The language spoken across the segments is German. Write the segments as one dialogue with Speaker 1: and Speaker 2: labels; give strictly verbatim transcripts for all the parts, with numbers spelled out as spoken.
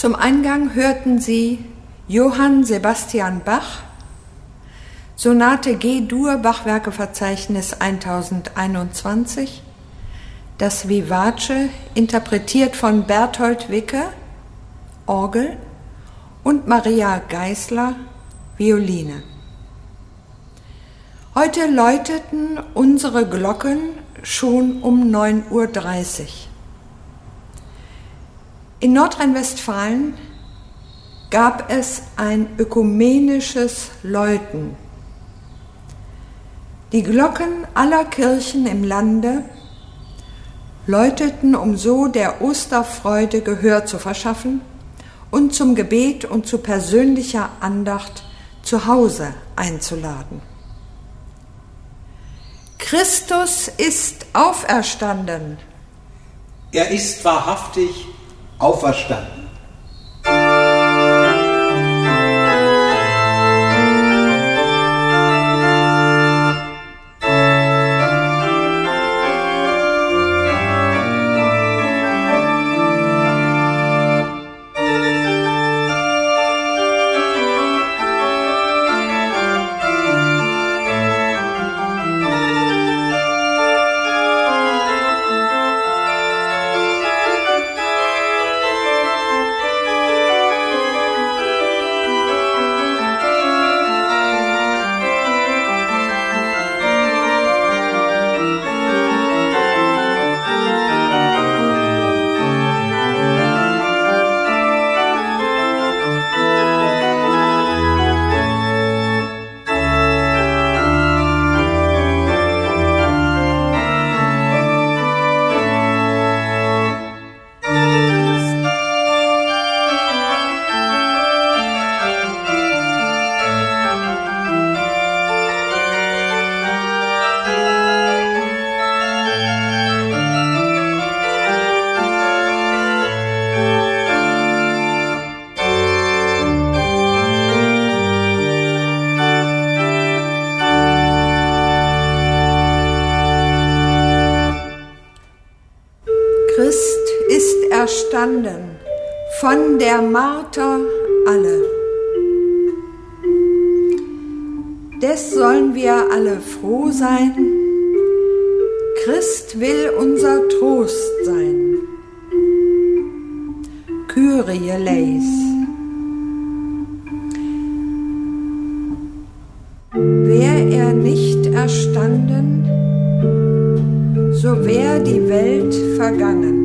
Speaker 1: Zum Eingang hörten Sie Johann Sebastian Bach, Sonate G-Dur, Bachwerkeverzeichnis tausendeinundzwanzig, das Vivace, interpretiert von Berthold Wicke, Orgel, und Maria Geisler, Violine. Heute läuteten unsere Glocken schon um neun Uhr dreißig. In Nordrhein-Westfalen gab es ein ökumenisches Läuten. Die Glocken aller Kirchen im Lande läuteten, um so der Osterfreude Gehör zu verschaffen und zum Gebet und zu persönlicher Andacht zu Hause einzuladen. Christus ist auferstanden.
Speaker 2: Er ist wahrhaftig auferstanden.
Speaker 1: Erstanden von der Marter alle. Des sollen wir alle froh sein. Christ will unser Trost sein. Kyrie eleis. Wär er nicht erstanden, so wär die Welt vergangen.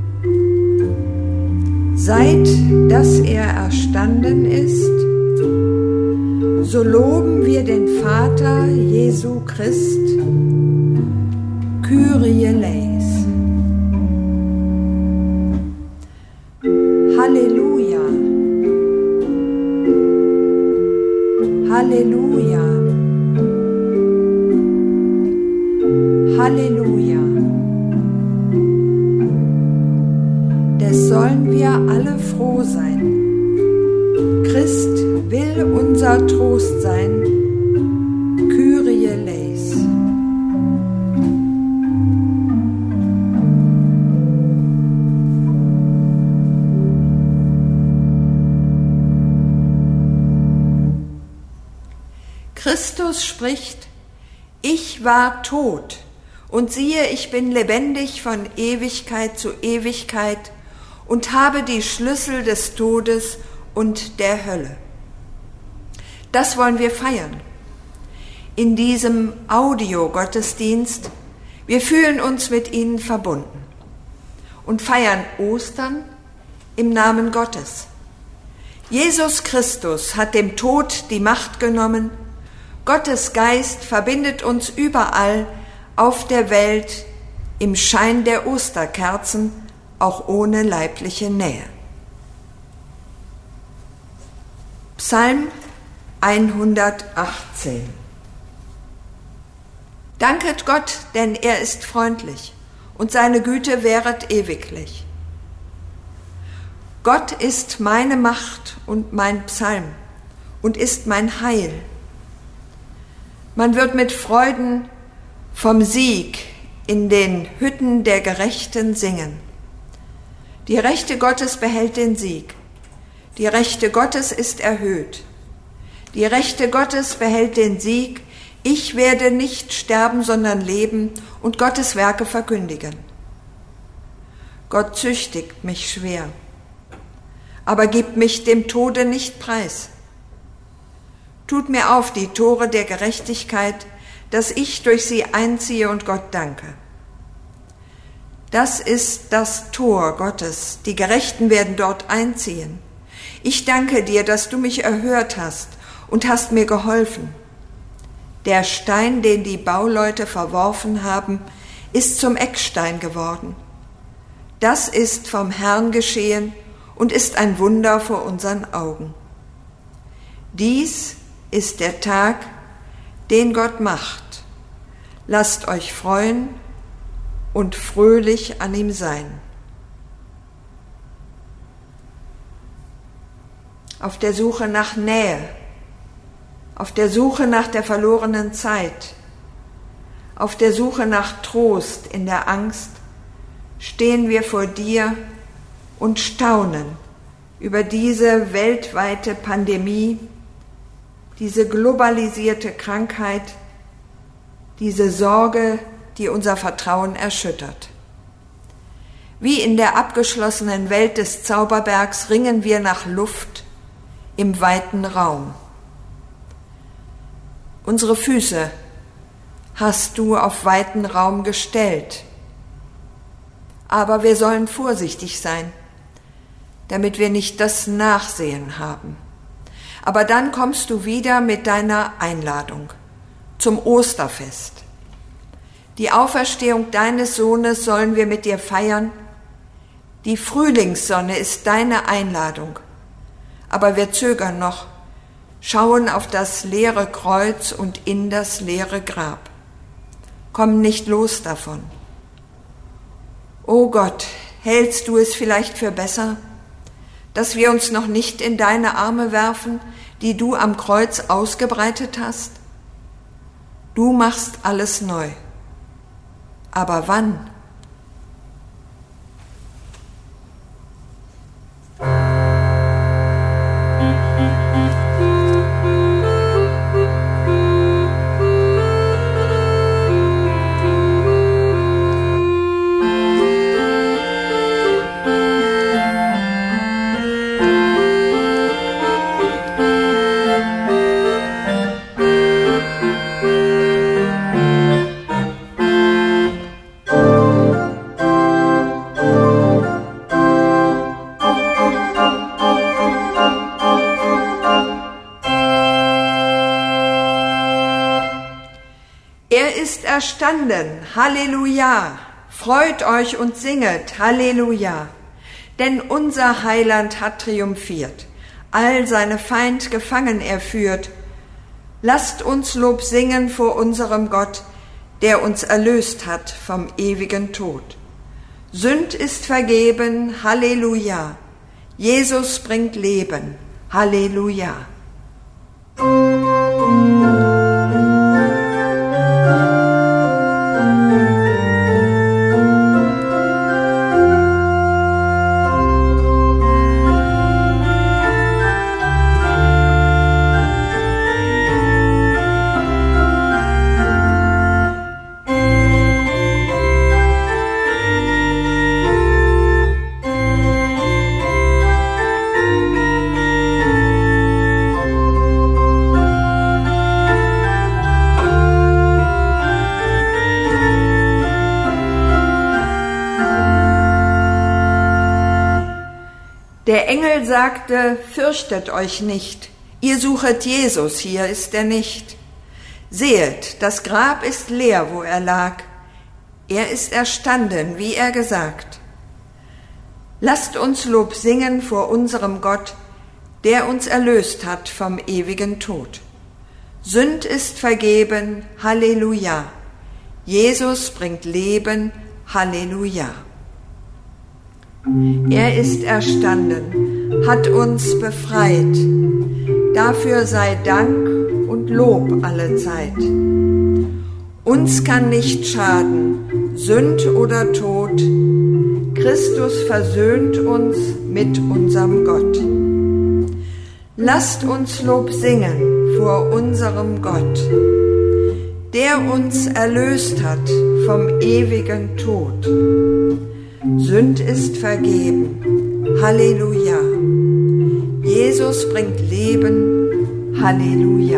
Speaker 1: Seit dass er erstanden ist, so loben wir den Vater Jesu Christ. Kyrie eleis. Halleluja. Halleluja. Halleluja. Des sollen wir alle froh sein. Christ will unser Trost sein. Kyrie eleis. Christus spricht: Ich war tot, und siehe, ich bin lebendig von Ewigkeit zu Ewigkeit und habe die Schlüssel des Todes und der Hölle. Das wollen wir feiern in diesem Audio-Gottesdienst. Wir fühlen uns mit Ihnen verbunden und feiern Ostern im Namen Gottes. Jesus Christus hat dem Tod die Macht genommen. Gottes Geist verbindet uns überall auf der Welt im Schein der Osterkerzen, auch ohne leibliche Nähe. Psalm hundertachtzehn. Danket Gott, denn er ist freundlich, und seine Güte währet ewiglich. Gott ist meine Macht und mein Psalm und ist mein Heil. Man wird mit Freuden vom Sieg in den Hütten der Gerechten singen. Die Rechte Gottes behält den Sieg. Die Rechte Gottes ist erhöht. Die Rechte Gottes behält den Sieg. Ich werde nicht sterben, sondern leben und Gottes Werke verkündigen. Gott züchtigt mich schwer, aber gibt mich dem Tode nicht preis. Tut mir auf die Tore der Gerechtigkeit, dass ich durch sie einziehe und Gott danke. Das ist das Tor Gottes, die Gerechten werden dort einziehen. Ich danke dir, dass du mich erhört hast und hast mir geholfen. Der Stein, den die Bauleute verworfen haben, ist zum Eckstein geworden. Das ist vom Herrn geschehen und ist ein Wunder vor unseren Augen. Dies ist der Tag, den Gott macht. Lasst euch freuen und fröhlich an ihm sein. Auf der Suche nach Nähe, auf der Suche nach der verlorenen Zeit, auf der Suche nach Trost in der Angst, stehen wir vor dir und staunen über diese weltweite Pandemie, diese globalisierte Krankheit, diese Sorge, die unser Vertrauen erschüttert. Wie in der abgeschlossenen Welt des Zauberbergs ringen wir nach Luft im weiten Raum. Unsere Füße hast du auf weiten Raum gestellt. Aber wir sollen vorsichtig sein, damit wir nicht das Nachsehen haben. Aber dann kommst du wieder mit deiner Einladung zum Osterfest. Die Auferstehung deines Sohnes sollen wir mit dir feiern. Die Frühlingssonne ist deine Einladung. Aber wir zögern noch, schauen auf das leere Kreuz und in das leere Grab. Komm nicht los davon. O Gott, hältst du es vielleicht für besser, dass wir uns noch nicht in deine Arme werfen, die du am Kreuz ausgebreitet hast? Du machst alles neu. Aber wann? Erstanden, Halleluja, freut euch und singet, Halleluja, denn unser Heiland hat triumphiert, all seine Feind gefangen er führt. Lasst uns Lob singen vor unserem Gott, der uns erlöst hat vom ewigen Tod. Sünd ist vergeben, Halleluja, Jesus bringt Leben, Halleluja. Der Engel sagte, fürchtet euch nicht, ihr suchet Jesus, hier ist er nicht. Sehet, das Grab ist leer, wo er lag, er ist erstanden, wie er gesagt. Lasst uns Lob singen vor unserem Gott, der uns erlöst hat vom ewigen Tod. Sünd ist vergeben, Halleluja, Jesus bringt Leben, Halleluja. Er ist erstanden, hat uns befreit. Dafür sei Dank und Lob alle Zeit. Uns kann nicht schaden, Sünd oder Tod. Christus versöhnt uns mit unserem Gott. Lasst uns Lob singen vor unserem Gott, der uns erlöst hat vom ewigen Tod. Sünd ist vergeben, Halleluja. Jesus bringt Leben, Halleluja.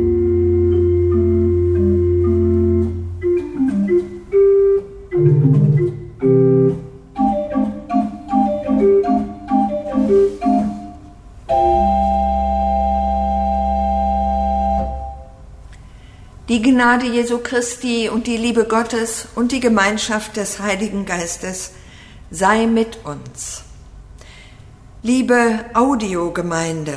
Speaker 1: Die Gnade Jesu Christi und die Liebe Gottes und die Gemeinschaft des Heiligen Geistes sei mit uns. Liebe Audiogemeinde,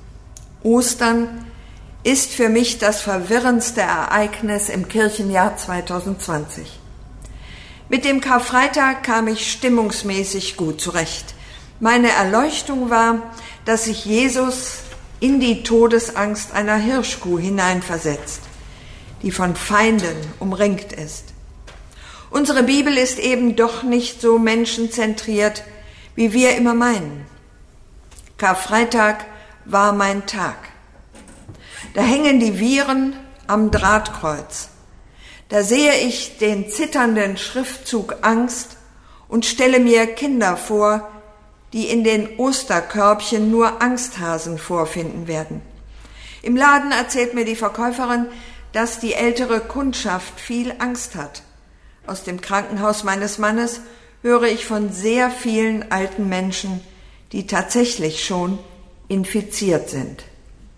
Speaker 1: Ostern ist für mich das verwirrendste Ereignis im Kirchenjahr zweitausendzwanzig. Mit dem Karfreitag kam ich stimmungsmäßig gut zurecht. Meine Erleuchtung war, dass sich Jesus in die Todesangst einer Hirschkuh hineinversetzt, die von Feinden umringt ist. Unsere Bibel ist eben doch nicht so menschenzentriert, wie wir immer meinen. Karfreitag war mein Tag. Da hängen die Viren am Drahtkreuz. Da sehe ich den zitternden Schriftzug Angst und stelle mir Kinder vor, die in den Osterkörbchen nur Angsthasen vorfinden werden. Im Laden erzählt mir die Verkäuferin, dass die ältere Kundschaft viel Angst hat. Aus dem Krankenhaus meines Mannes höre ich von sehr vielen alten Menschen, die tatsächlich schon infiziert sind.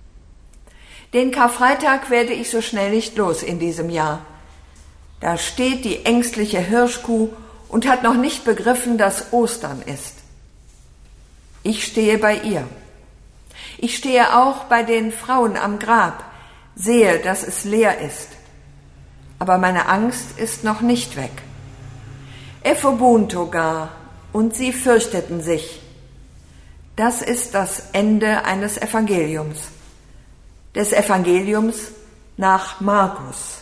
Speaker 1: Den Karfreitag werde ich so schnell nicht los in diesem Jahr. Da steht die ängstliche Hirschkuh und hat noch nicht begriffen, dass Ostern ist. Ich stehe bei ihr. Ich stehe auch bei den Frauen am Grab, sehe, dass es leer ist. Aber meine Angst ist noch nicht weg. Ephobunto gar, und sie fürchteten sich. Das ist das Ende eines Evangeliums. Des Evangeliums nach Markus.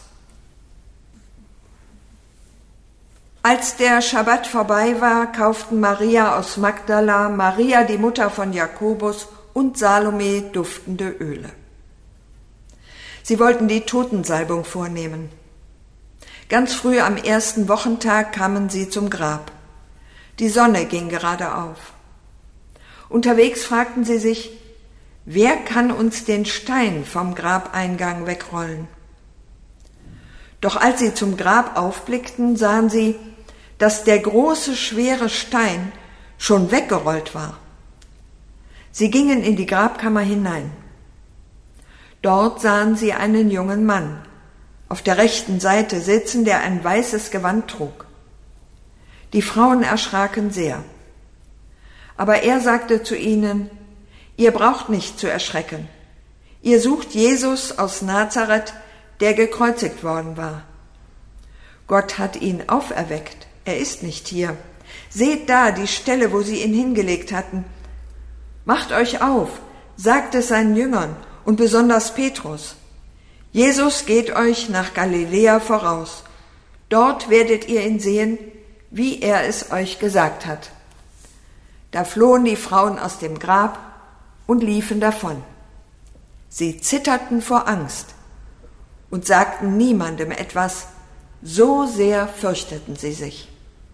Speaker 1: Als der Schabbat vorbei war, kauften Maria aus Magdala, Maria die Mutter von Jakobus und Salome duftende Öle. Sie wollten die Totensalbung vornehmen. Ganz früh am ersten Wochentag kamen sie zum Grab. Die Sonne ging gerade auf. Unterwegs fragten sie sich, wer kann uns den Stein vom Grabeingang wegrollen? Doch als sie zum Grab aufblickten, sahen sie, dass der große, schwere Stein schon weggerollt war. Sie gingen in die Grabkammer hinein. Dort sahen sie einen jungen Mann, auf der rechten Seite sitzen, der ein weißes Gewand trug. Die Frauen erschraken sehr. Aber er sagte zu ihnen, ihr braucht nicht zu erschrecken. Ihr sucht Jesus aus Nazareth, der gekreuzigt worden war. Gott hat ihn auferweckt. Er ist nicht hier. Seht da die Stelle, wo sie ihn hingelegt hatten. Macht euch auf, sagt es seinen Jüngern und besonders Petrus. Jesus geht euch nach Galiläa voraus. Dort werdet ihr ihn sehen, wie er es euch gesagt hat. Da flohen die Frauen aus dem Grab und liefen davon. Sie zitterten vor Angst und sagten niemandem etwas, so sehr fürchteten sie sich.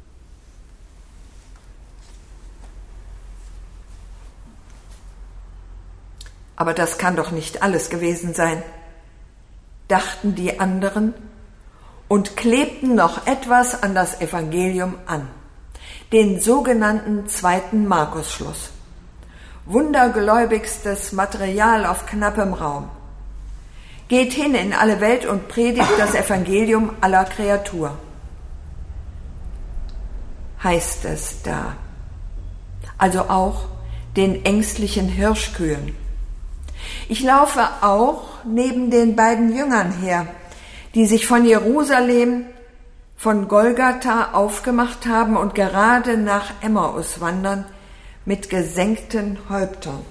Speaker 1: Aber das kann doch nicht alles gewesen sein, dachten die anderen und klebten noch etwas an das Evangelium an, den sogenannten zweiten Markusschluss. Wundergläubigstes Material auf knappem Raum. Geht hin in alle Welt und predigt das Evangelium aller Kreatur. Heißt es da. Also auch den ängstlichen Hirschkühen. Ich laufe auch neben den beiden Jüngern her, die sich von Jerusalem, von Golgatha aufgemacht haben und gerade nach Emmaus wandern mit gesenkten Häuptern.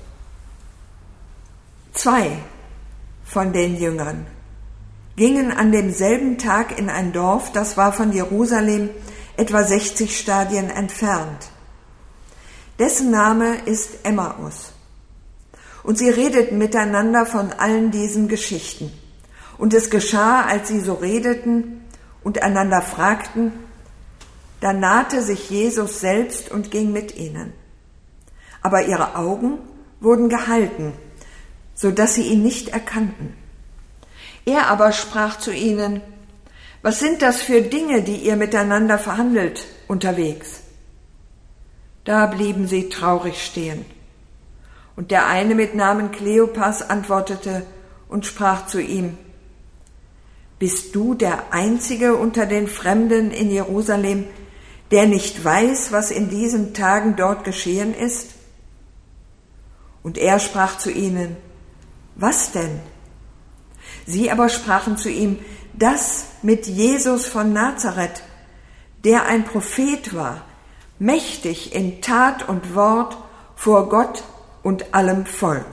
Speaker 1: Zwei von den Jüngern gingen an demselben Tag in ein Dorf, das war von Jerusalem etwa sechzig Stadien entfernt. Dessen Name ist Emmaus. Und sie redeten miteinander von allen diesen Geschichten. Und es geschah, als sie so redeten und einander fragten, da nahte sich Jesus selbst und ging mit ihnen. Aber ihre Augen wurden gehalten, so dass sie ihn nicht erkannten. Er aber sprach zu ihnen, was sind das für Dinge, die ihr miteinander verhandelt unterwegs? Da blieben sie traurig stehen. Und der eine mit Namen Kleopas antwortete und sprach zu ihm, bist du der Einzige unter den Fremden in Jerusalem, der nicht weiß, was in diesen Tagen dort geschehen ist? Und er sprach zu ihnen, was denn? Sie aber sprachen zu ihm, das mit Jesus von Nazareth, der ein Prophet war, mächtig in Tat und Wort vor Gott und allem Volk.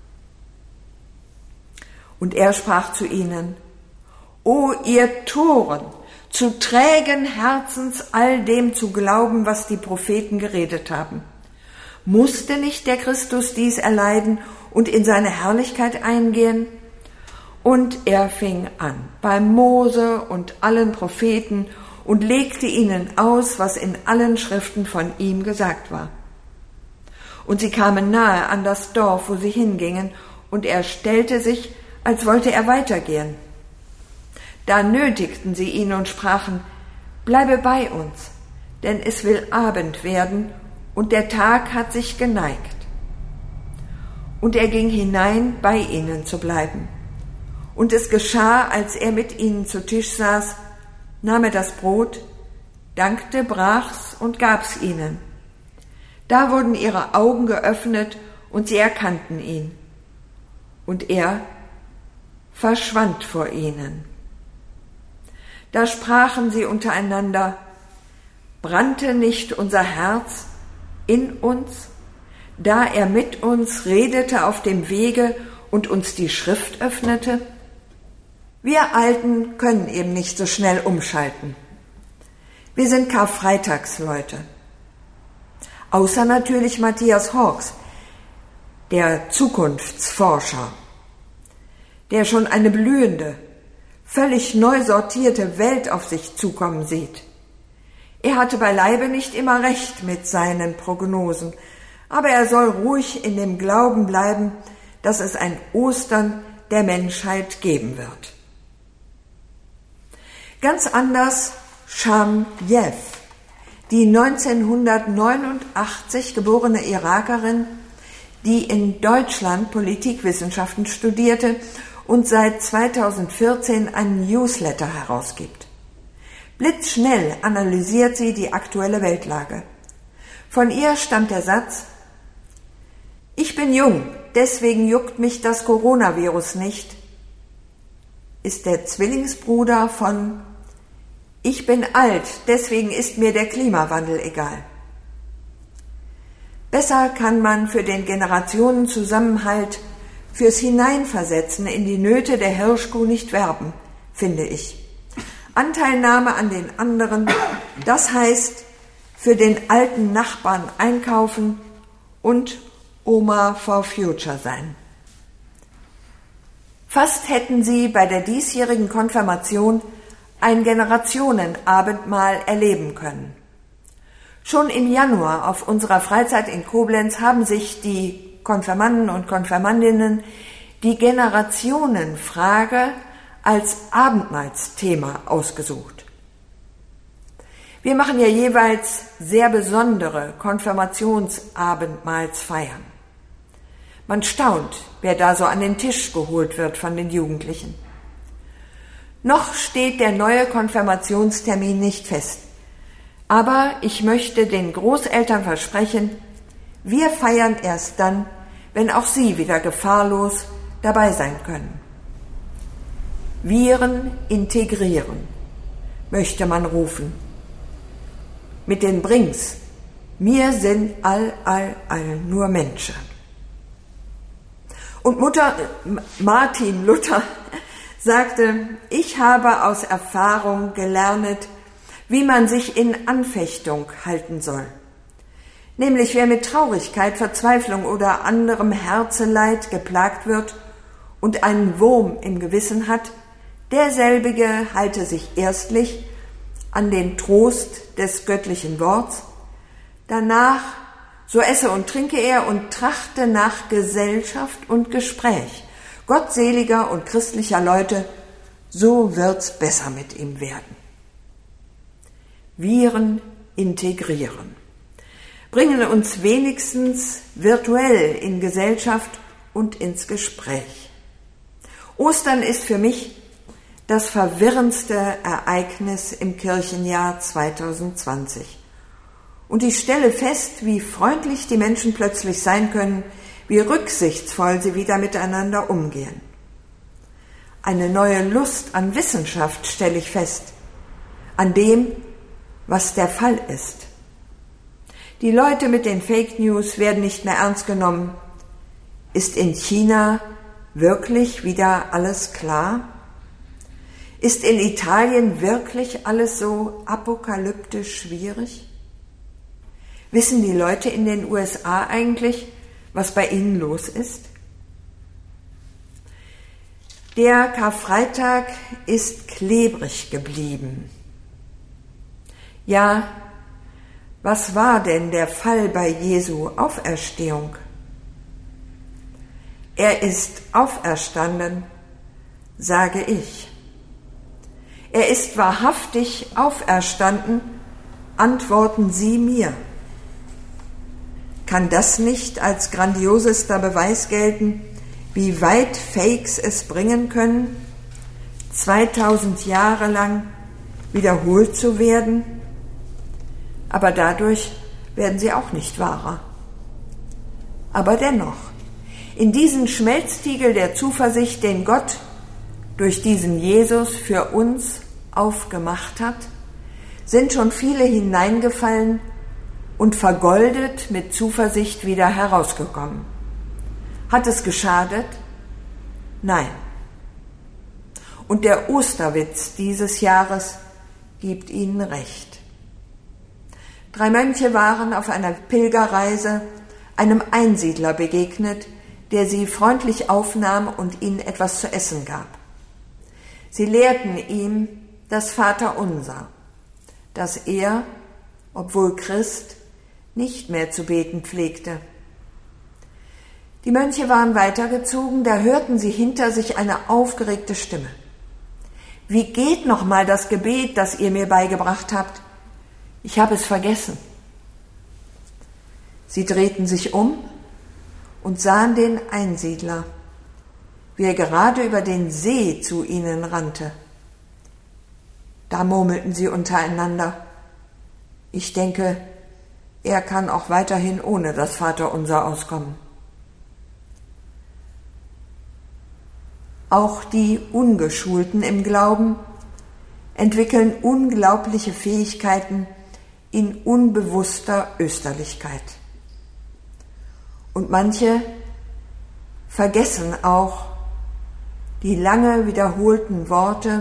Speaker 1: Und er sprach zu ihnen, O ihr Toren, zu trägen Herzens all dem zu glauben, was die Propheten geredet haben. Musste nicht der Christus dies erleiden und in seine Herrlichkeit eingehen? Und er fing an bei Mose und allen Propheten und legte ihnen aus, was in allen Schriften von ihm gesagt war. Und sie kamen nahe an das Dorf, wo sie hingingen, und er stellte sich, als wollte er weitergehen. Da nötigten sie ihn und sprachen, bleibe bei uns, denn es will Abend werden, und der Tag hat sich geneigt. Und er ging hinein, bei ihnen zu bleiben. Und es geschah, als er mit ihnen zu Tisch saß, nahm er das Brot, dankte, brach's und gab's ihnen. Da wurden ihre Augen geöffnet und sie erkannten ihn. Und er verschwand vor ihnen. Da sprachen sie untereinander, brannte nicht unser Herz in uns, da er mit uns redete auf dem Wege und uns die Schrift öffnete? Wir Alten können eben nicht so schnell umschalten. Wir sind Karfreitagsleute. Außer natürlich Matthias Hawks, der Zukunftsforscher, der schon eine blühende, völlig neu sortierte Welt auf sich zukommen sieht. Er hatte beileibe nicht immer recht mit seinen Prognosen, aber er soll ruhig in dem Glauben bleiben, dass es ein Ostern der Menschheit geben wird. Ganz anders Sham Yev, die neunzehnhundertneunundachtzig geborene Irakerin, die in Deutschland Politikwissenschaften studierte und seit zweitausendvierzehn einen Newsletter herausgibt. Blitzschnell analysiert sie die aktuelle Weltlage. Von ihr stammt der Satz, ich bin jung, deswegen juckt mich das Coronavirus nicht, ist der Zwillingsbruder von ich bin alt, deswegen ist mir der Klimawandel egal. Besser kann man für den Generationenzusammenhalt, fürs Hineinversetzen in die Nöte der Hirschkuh nicht werben, finde ich. Anteilnahme an den anderen, das heißt, für den alten Nachbarn einkaufen und Oma for Future sein. Fast hätten sie bei der diesjährigen Konfirmation ein Generationenabendmahl erleben können. Schon im Januar auf unserer Freizeit in Koblenz haben sich die Konfirmanden und Konfirmandinnen die Generationenfrage als Abendmahlsthema ausgesucht. Wir machen ja jeweils sehr besondere Konfirmationsabendmahlsfeiern. Man staunt, wer da so an den Tisch geholt wird von den Jugendlichen. Noch steht der neue Konfirmationstermin nicht fest. Aber ich möchte den Großeltern versprechen, wir feiern erst dann, wenn auch sie wieder gefahrlos dabei sein können. Viren integrieren, möchte man rufen. Mit den Brings, mir sind all, all, all nur Menschen. Und Mutter Martin Luther sagte, ich habe aus Erfahrung gelernt, wie man sich in Anfechtung halten soll. Nämlich wer mit Traurigkeit, Verzweiflung oder anderem Herzeleid geplagt wird und einen Wurm im Gewissen hat, derselbige halte sich erstlich an den Trost des göttlichen Worts, danach so esse und trinke er und trachte nach Gesellschaft und Gespräch gottseliger und christlicher Leute, so wird's besser mit ihm werden. Viren integrieren, bringen uns wenigstens virtuell in Gesellschaft und ins Gespräch. Ostern ist für mich das verwirrendste Ereignis im Kirchenjahr zweitausendzwanzig. Und ich stelle fest, wie freundlich die Menschen plötzlich sein können, wie rücksichtsvoll sie wieder miteinander umgehen. Eine neue Lust an Wissenschaft stelle ich fest, an dem, was der Fall ist. Die Leute mit den Fake News werden nicht mehr ernst genommen. Ist in China wirklich wieder alles klar? Ist in Italien wirklich alles so apokalyptisch schwierig? Wissen die Leute in den U S A eigentlich, was bei ihnen los ist? Der Karfreitag ist klebrig geblieben. Ja, was war denn der Fall bei Jesu Auferstehung? Er ist auferstanden, sage ich. Er ist wahrhaftig auferstanden, antworten Sie mir. Kann das nicht als grandiosester Beweis gelten, wie weit Fakes es bringen können, zweitausend Jahre lang wiederholt zu werden? Aber dadurch werden sie auch nicht wahrer. Aber dennoch, in diesen Schmelztiegel der Zuversicht, den Gott durch diesen Jesus für uns aufgemacht hat, sind schon viele hineingefallen und vergoldet mit Zuversicht wieder herausgekommen. Hat es geschadet? Nein. Und der Osterwitz dieses Jahres gibt ihnen recht. Drei Mönche waren auf einer Pilgerreise einem Einsiedler begegnet, der sie freundlich aufnahm und ihnen etwas zu essen gab. Sie lehrten ihm das Vaterunser, das er, obwohl Christ, nicht mehr zu beten pflegte. Die Mönche waren weitergezogen, da hörten sie hinter sich eine aufgeregte Stimme. Wie geht noch mal das Gebet, das ihr mir beigebracht habt? Ich habe es vergessen. Sie drehten sich um und sahen den Einsiedler, wie er gerade über den See zu ihnen rannte. Da murmelten sie untereinander: Ich denke, er kann auch weiterhin ohne das Vaterunser auskommen. Auch die Ungeschulten im Glauben entwickeln unglaubliche Fähigkeiten in unbewusster Österlichkeit. Und manche vergessen auch die lange wiederholten Worte,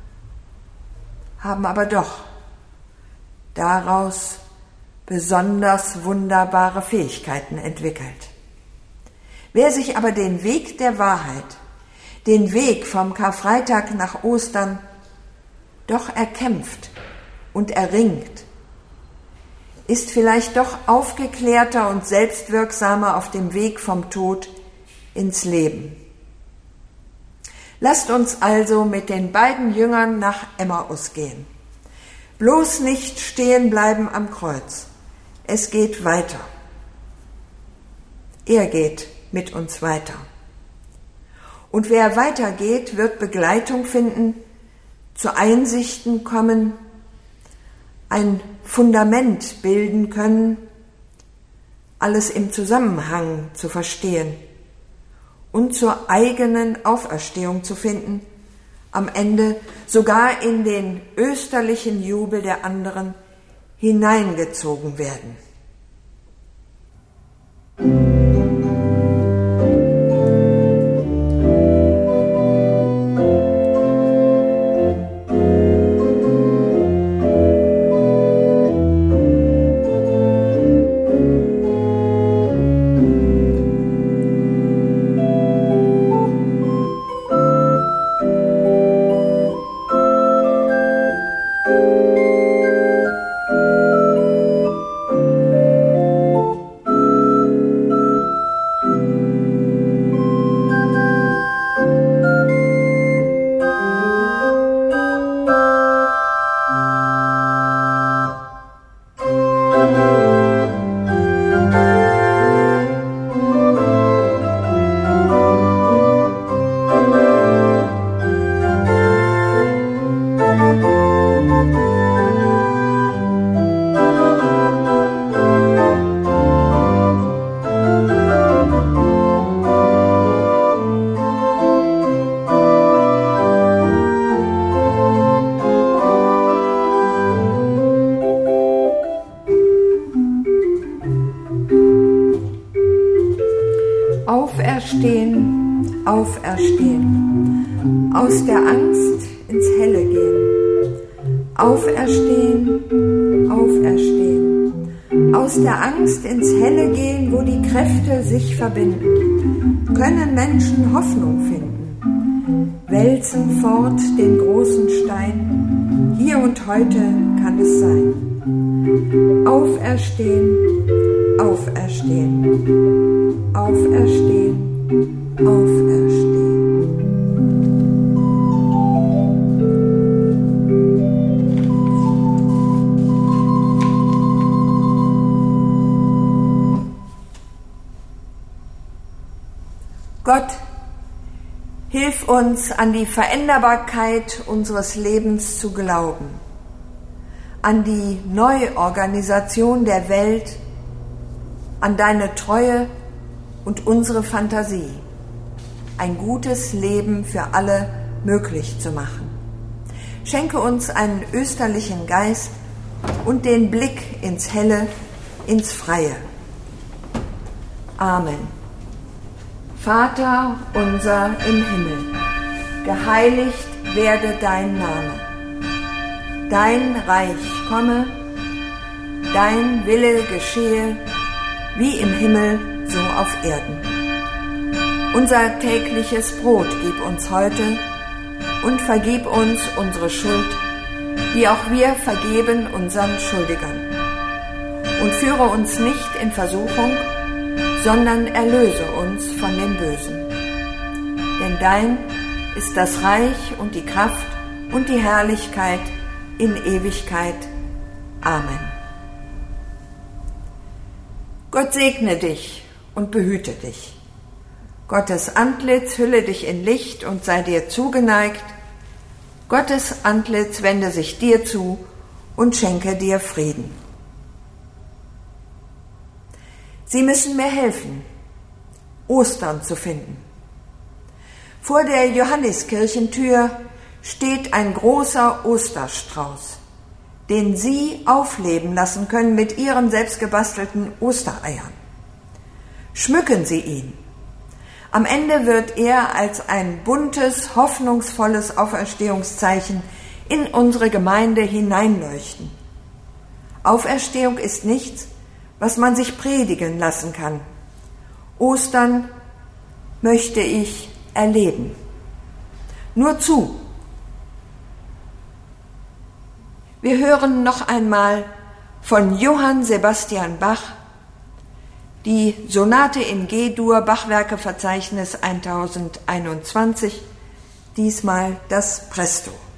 Speaker 1: haben aber doch daraus besonders wunderbare Fähigkeiten entwickelt. Wer sich aber den Weg der Wahrheit, den Weg vom Karfreitag nach Ostern doch erkämpft und erringt, ist vielleicht doch aufgeklärter und selbstwirksamer auf dem Weg vom Tod ins Leben. Lasst uns also mit den beiden Jüngern nach Emmaus gehen. Bloß nicht stehen bleiben am Kreuz. Es geht weiter. Er geht mit uns weiter. Und wer weitergeht, wird Begleitung finden, zu Einsichten kommen, ein Fundament bilden können, alles im Zusammenhang zu verstehen und zur eigenen Auferstehung zu finden, am Ende sogar in den österlichen Jubel der anderen hineingezogen werden. Auferstehen, auferstehen, aus der Angst ins Helle gehen. Auferstehen, auferstehen, aus der Angst ins Helle gehen, wo die Kräfte sich verbinden, können Menschen Hoffnung finden, wälzen fort den großen Stein, hier und heute kann es sein. Auferstehen, auferstehen, auferstehen, auferstehen. Gott, hilf uns, an die Veränderbarkeit unseres Lebens zu glauben, an die Neuorganisation der Welt, an deine Treue und unsere Fantasie, ein gutes Leben für alle möglich zu machen. Schenke uns einen österlichen Geist und den Blick ins Helle, ins Freie. Amen. Vater unser im Himmel, geheiligt werde dein Name. Dein Reich komme, dein Wille geschehe, wie im Himmel, so auf Erden. Unser tägliches Brot gib uns heute und vergib uns unsere Schuld, wie auch wir vergeben unseren Schuldigern. Und führe uns nicht in Versuchung, sondern erlöse uns von dem Bösen. Denn dein ist das Reich und die Kraft und die Herrlichkeit in Ewigkeit. Amen. Gott segne dich und behüte dich. Gottes Antlitz hülle dich in Licht und sei dir zugeneigt. Gottes Antlitz wende sich dir zu und schenke dir Frieden. Sie müssen mir helfen, Ostern zu finden. Vor der Johanniskirchentür steht ein großer Osterstrauß, den Sie aufleben lassen können mit Ihren selbstgebastelten Ostereiern. Schmücken Sie ihn. Am Ende wird er als ein buntes, hoffnungsvolles Auferstehungszeichen in unsere Gemeinde hineinleuchten. Auferstehung ist nichts, was man sich predigen lassen kann. Ostern möchte ich erleben. Nur zu. Wir hören noch einmal von Johann Sebastian Bach die Sonate in G-Dur, Bachwerkeverzeichnis tausendeinundzwanzig, diesmal das Presto.